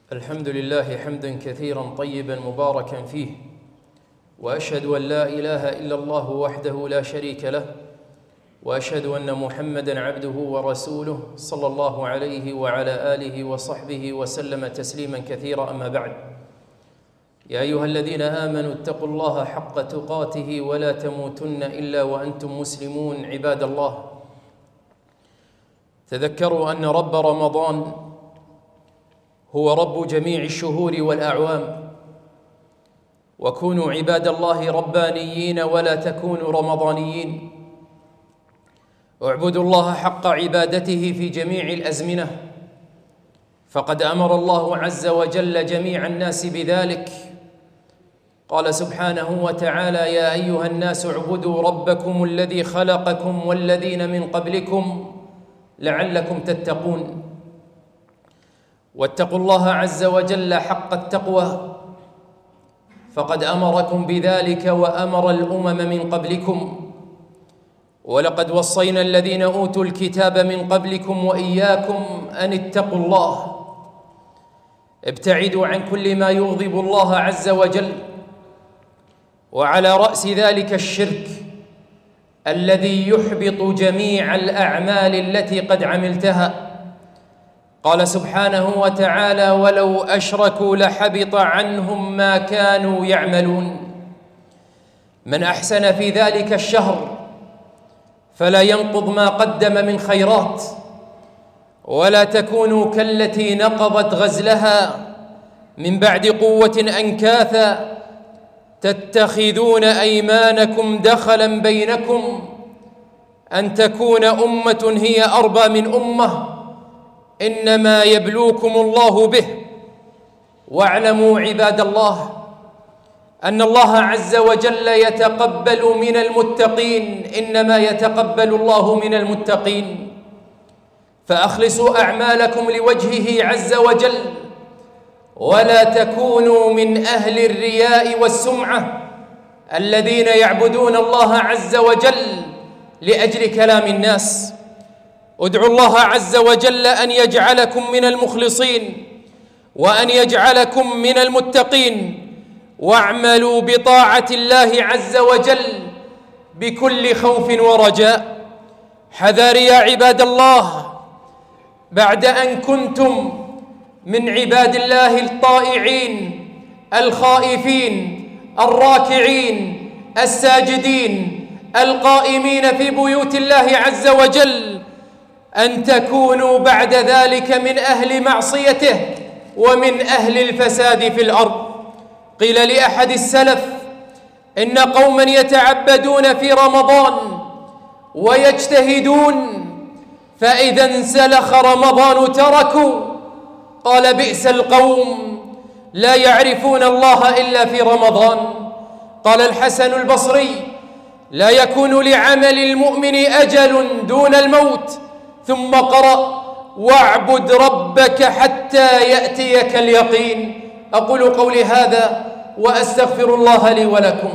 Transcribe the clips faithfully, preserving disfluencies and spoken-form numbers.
الحمد لله حمدا كثيرا طيبا مباركا فيه، وأشهد أن لا إله إلا الله وحده لا شريك له، وأشهد أن محمدا عبده ورسوله صلى الله عليه وعلى آله وصحبه وسلم تسليما كثيرا. أما بعد، يا أيها الذين آمنوا اتقوا الله حق تقاته ولا تموتن إلا وأنتم مسلمون. عباد الله، تذكروا أن رب رمضان هو رب جميع الشهور والأعوام، وكونوا عباد الله ربانيين ولا تكونوا رمضانيين. اعبدوا الله حق عبادته في جميع الأزمنة، فقد أمر الله عز وجل جميع الناس بذلك. قال سبحانه وتعالى: يا أيها الناس اعبدوا ربكم الذي خلقكم والذين من قبلكم لعلكم تتقون. واتقوا الله عز وجل حق التقوى، فقد أمركم بذلك وأمر الأمم من قبلكم. ولقد وصينا الذين أوتوا الكتاب من قبلكم وإياكم أن اتقوا الله. ابتعدوا عن كل ما يغضب الله عز وجل، وعلى رأس ذلك الشرك الذي يحبط جميع الأعمال التي قد عملتها. قال سبحانه وتعالى: ولو أشركوا لحبط عنهم ما كانوا يعملون. من أحسن في ذلك الشهر فلا ينقض ما قدم من خيرات، ولا تكونوا كالتي نقضت غزلها من بعد قوة أنكاثا تتخذون أيمانكم دخلا بينكم أن تكون أمة هي أربى من أمة، إنما يبلوكم الله به. واعلموا عباد الله أن الله عز وجل يتقبل من المتقين، إنما يتقبل الله من المتقين. فأخلصوا أعمالكم لوجهه عز وجل، ولا تكونوا من أهل الرياء والسمعة الذين يعبدون الله عز وجل لأجل كلام الناس. ادعوا الله عز وجل أن يجعلكم من المخلصين وأن يجعلكم من المتقين، واعملوا بطاعة الله عز وجل بكل خوف ورجاء. حذر يا عباد الله، بعد أن كنتم من عباد الله الطائعين الخائفين الراكعين الساجدين القائمين في بيوت الله عز وجل، أن تكونوا بعد ذلك من أهل معصيته ومن أهل الفساد في الأرض. قيل لأحد السلف: إن قوما يتعبدون في رمضان ويجتهدون، فإذا انسلخ رمضان تركوا. قال: بئس القوم لا يعرفون الله إلا في رمضان. قال الحسن البصري: لا يكون لعمل المؤمن أجل دون الموت. ثم قرأ: واعبد ربك حتى يأتيك اليقين. أقول قولي هذا وأستغفر الله لي ولكم.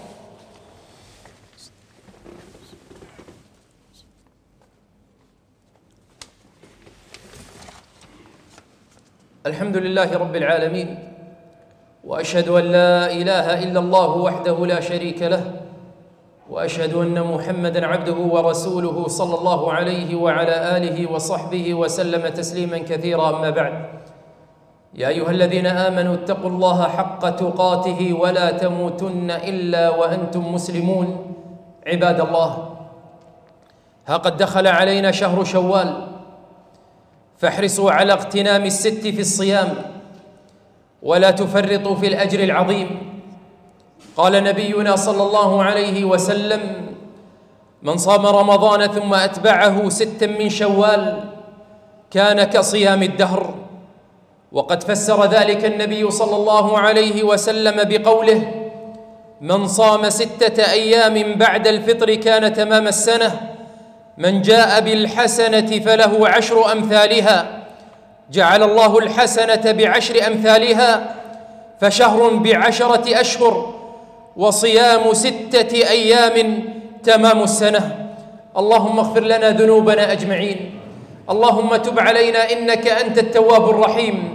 الحمد لله رب العالمين، وأشهد أن لا إله إلا الله وحده لا شريك له، وأشهد أن محمدًا عبده ورسوله صلى الله عليه وعلى آله وصحبه وسلم تسليمًا كثيرا. أما بعد، يا أيها الذين آمنوا اتقوا الله حق تقاته ولا تموتن إلا وأنتم مسلمون. عباد الله، ها قد دخل علينا شهر شوال، فاحرصوا على اغتنام الست في الصيام، ولا تفرطوا في الأجر العظيم. قال نبينا صلى الله عليه وسلم: من صام رمضان ثم أتبعه ستا من شوال كان كصيام الدهر. وقد فسر ذلك النبي صلى الله عليه وسلم بقوله: من صام ستة أيام بعد الفطر كان تمام السنة. من جاء بالحسنة فله عشر أمثالها، جعل الله الحسنة بعشر أمثالها، فشهر بعشرة أشهر، وصيام ستة أيام تمام السنة. اللهم اغفر لنا ذنوبنا أجمعين، اللهم تب علينا إنك أنت التواب الرحيم،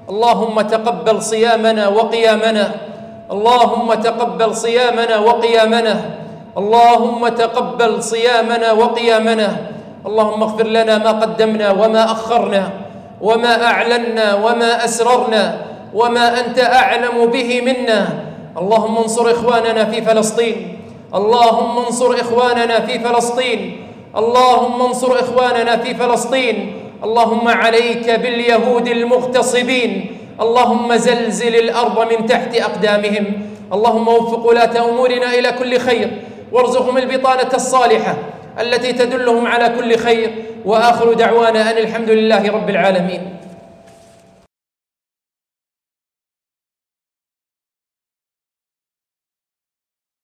اللهم تقبل صيامنا وقيامنا، اللهم تقبل صيامنا وقيامنا، اللهم تقبل صيامنا وقيامنا. اللهم اغفر لنا ما قدمنا وما أخرنا وما أعلنا وما أسررنا وما أنت أعلم به منا. اللهم انصر إخواننا في فلسطين، اللهم انصر إخواننا في فلسطين، اللهم انصر إخواننا في فلسطين. اللهم عليك باليهود المغتصبين، اللهم زلزل الأرض من تحت أقدامهم. اللهم وفق ولاة أمورنا إلى كل خير، وارزقهم البطانة الصالحة التي تدلهم على كل خير. وآخر دعوانا أن الحمد لله رب العالمين.